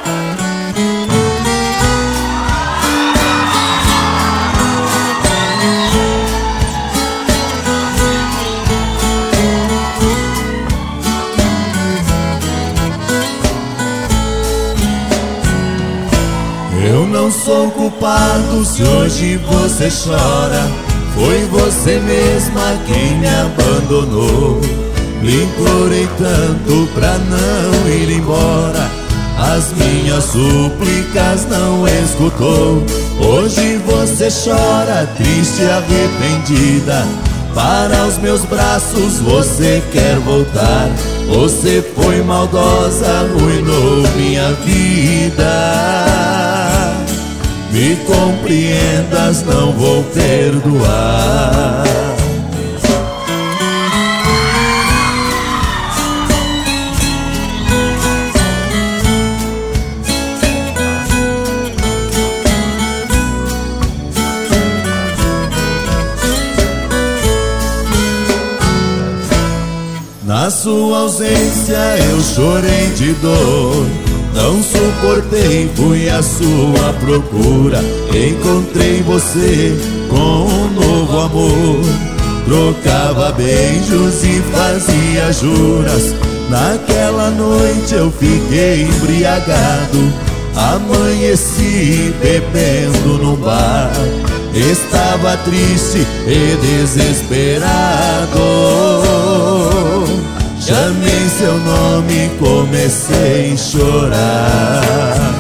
Eu não sou culpado se hoje você chora. Foi você mesma quem me abandonou. Me implorei tanto pra não ir embora, as minhas súplicas não escutou. Hoje você chora, triste e arrependida. Para os meus braços você quer voltar. Você foi maldosa, arruinou minha vida. Me compreendas, não vou perdoar. Na sua ausência eu chorei de dor, não suportei, fui à sua procura. Encontrei você com um novo amor. Trocava beijos e fazia juras. Naquela noite eu fiquei embriagado. Amanheci bebendo num bar. Estava triste e desesperado. Chamei seu nome e comecei a chorar.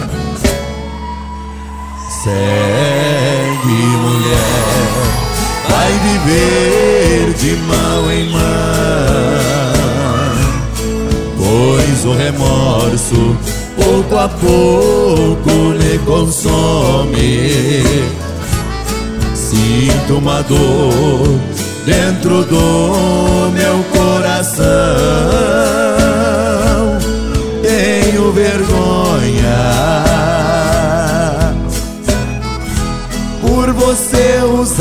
Segue, mulher, vai viver de mão em mão, pois o remorso pouco a pouco lhe consome. Sinto uma dor dentro do meu coração. Tenho vergonha por você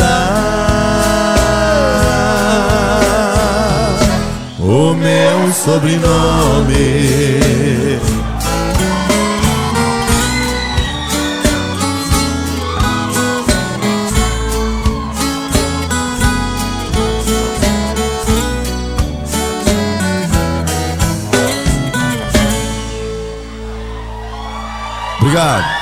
usar o meu sobrenome. Obrigado.